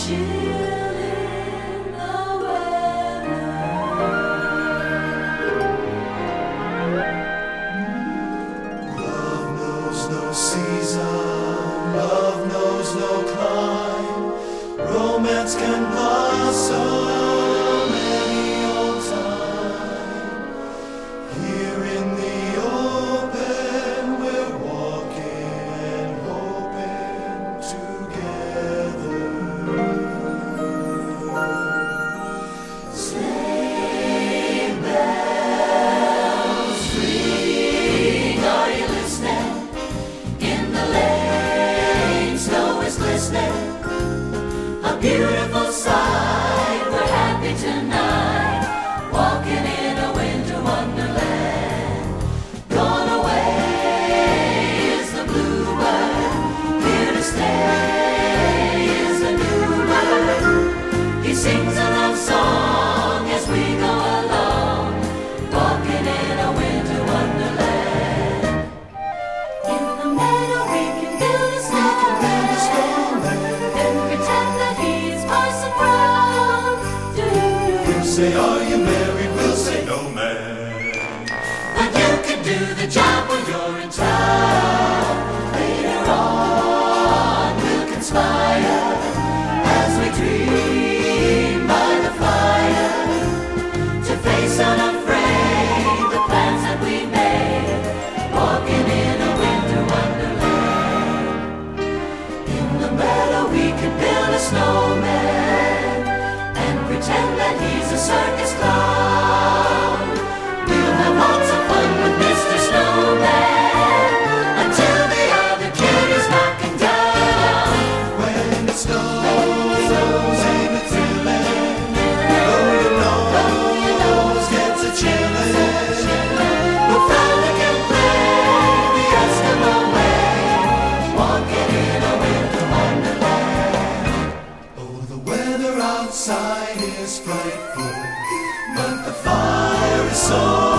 chill in the weather. Love knows no season, love knows no clime. Romance can blossom any old time. Here in the open, we're walking and hoping together. Sleigh bells ring, are you listening? In the lane, snow is glistening. A beautiful sight, we're happy tonight, walking in a winter wonderland. Gone away is the bluebird, here to stay is the new bird. He sings a love song as we go along, walking in a winter wonderland. In the meadow we can build a snowman and pretend that he's Parson Brown. We'll say, are you married? We'll say, no, man. But you can do the job when you're in town. Later on we'll conspire as we dream by the fire to face unafraid the plans that we made, walking in a winter wonderland. In the meadow we can build a snowman and pretend that he's a circus clown. We'll have lots of fun with Mr. Snowman until the other kid is knocking down. When it snows, ain't it thrilling? Blow your nose, gets a chillin'. We'll frolic and play the Eskimo way, walking in a winter wonderland. Oh, the weather outside is frightful, but the fire is so